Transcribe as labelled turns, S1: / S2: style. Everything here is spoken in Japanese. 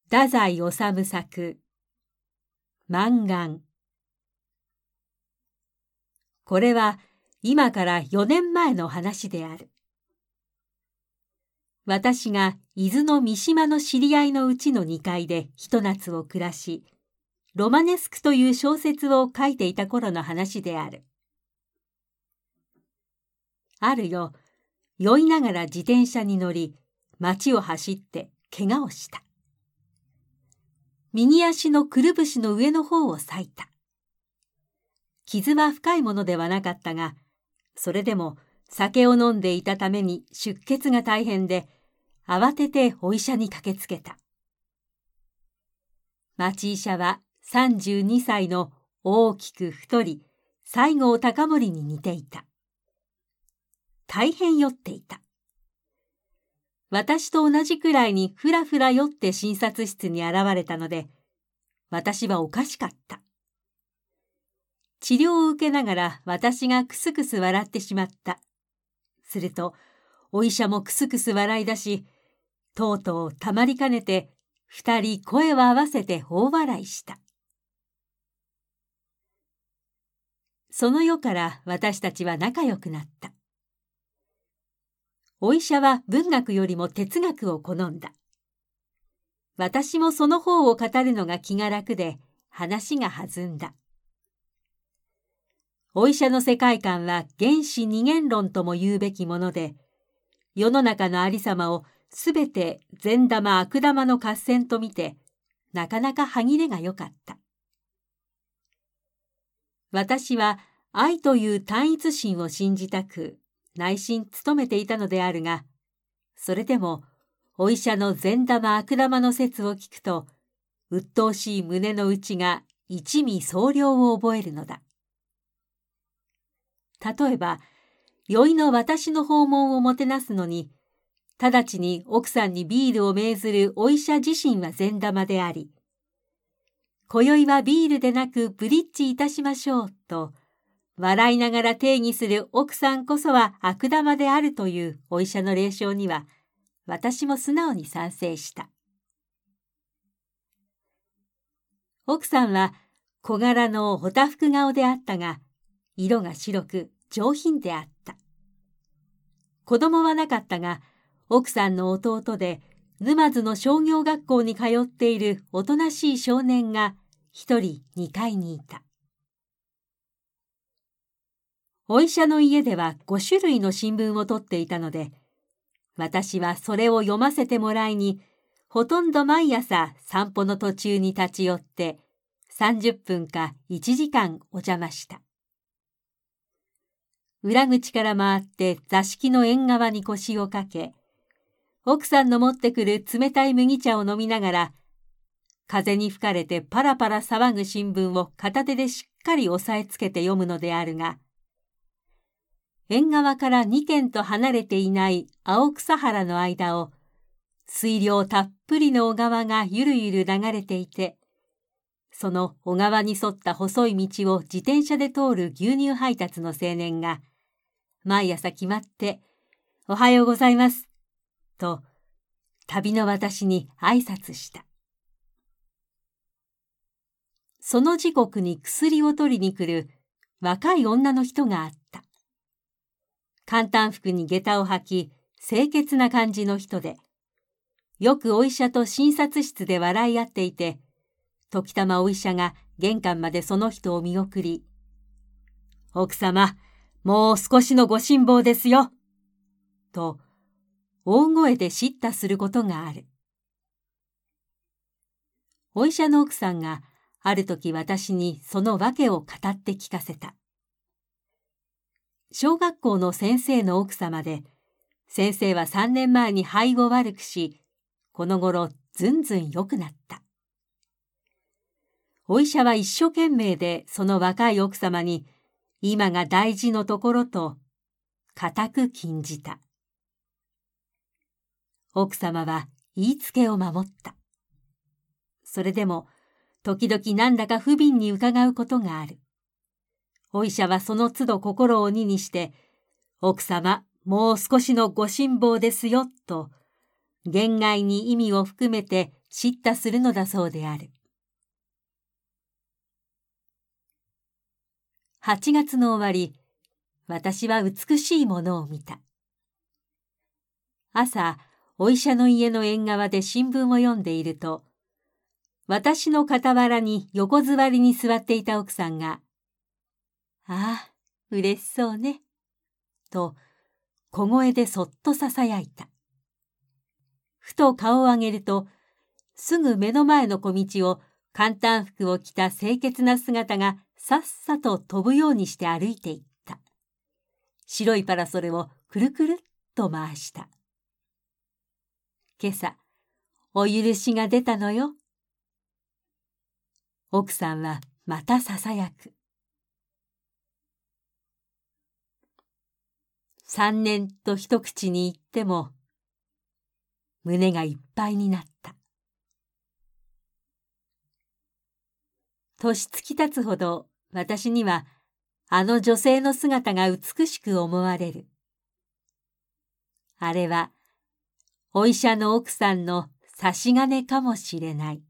S1: 太宰治作満願。これは今から4年前の話である。私が伊豆の三島の知り合いのうちの2階でひと夏を暮らし、ロマネスクという小説を書いていた頃の話である。ある夜、酔いながら自転車に乗り、街を走って怪我をした。右足のくるぶしの上の方を裂いた。傷は深いものではなかったが、それでも酒を飲んでいたために出血が大変で、慌ててお医者に駆けつけた。町医者は32歳の大きく太り、西郷隆盛に似ていた。大変酔っていた。私と同じくらいにふらふら酔って診察室に現れたので、私はおかしかった。治療を受けながら私がクスクス笑ってしまった。すると、お医者もクスクス笑い出し、とうとうたまりかねて、2人声を合わせて大笑いした。その夜から私たちは仲良くなった。お医者は文学よりも哲学を好んだ。私もその方を語るのが気が楽で、話が弾んだ。お医者の世界観は原始二元論とも言うべきもので、世の中のありさまをすべて善玉悪玉の合戦と見て、なかなか歯切れが良かった。私は愛という単一心を信じたく、内心努めていたのであるが、それでもお医者の善玉悪玉の説を聞くと、鬱陶しい胸の内が一味総量を覚えるのだ。例えば、酔いの私の訪問をもてなすのに、直ちに奥さんにビールを命ずるお医者自身は善玉であり、今宵はビールでなくブリッジいたしましょうと、笑いながら定義する奥さんこそは悪玉であるというお医者の霊障には、私も素直に賛成した。奥さんは小柄のおたふく顔であったが、色が白く上品であった。子供はなかったが、奥さんの弟で沼津の商業学校に通っているおとなしい少年が一人2階にいた。お医者の家では5種類の新聞を取っていたので、私はそれを読ませてもらいに、ほとんど毎朝散歩の途中に立ち寄って30分か1時間お邪魔した。裏口から回って座敷の縁側に腰をかけ、奥さんの持ってくる冷たい麦茶を飲みながら、風に吹かれてパラパラ騒ぐ新聞を片手でしっかり押さえつけて読むのであるが、縁側から2軒と離れていない青草原の間を、水量たっぷりの小川がゆるゆる流れていて、その小川に沿った細い道を自転車で通る牛乳配達の青年が、毎朝決まって、おはようございます、と、旅の私に挨拶した。その時刻に薬を取りに来る若い女の人があった。簡単服に下駄を履き、清潔な感じの人で、よくお医者と診察室で笑い合っていて、時たまお医者が玄関までその人を見送り、奥様、もう少しのご辛抱ですよ、と大声で叱咤することがある。お医者の奥さんがある時私にその訳を語って聞かせた。小学校の先生の奥様で、先生は3年前に肺を悪くし、この頃ずんずん良くなった。お医者は一生懸命でその若い奥様に今が大事のところと固く禁じた。奥様は言いつけを守った。それでも時々なんだか不憫に伺うことがある。お医者はその都度心を鬼にして、奥様、もう少しのご辛抱ですよ、と、 言外に意味を含めて叱咤するのだそうである。8月の終わり、私は美しいものを見た。朝、お医者の家の縁側で新聞を読んでいると、私の傍らに横座りに座っていた奥さんが、ああ、嬉しそうね、と小声でそっとささやいた。ふと顔を上げると、すぐ目の前の小道を簡単服を着た清潔な姿がさっさと飛ぶようにして歩いていった。白いパラソルをくるくるっと回した。今朝、お許しが出たのよ。奥さんはまたささやく。3年と一口に言っても、胸がいっぱいになった。年月経つほど私にはあの女性の姿が美しく思われる。あれはお医者の奥さんの差し金かもしれない。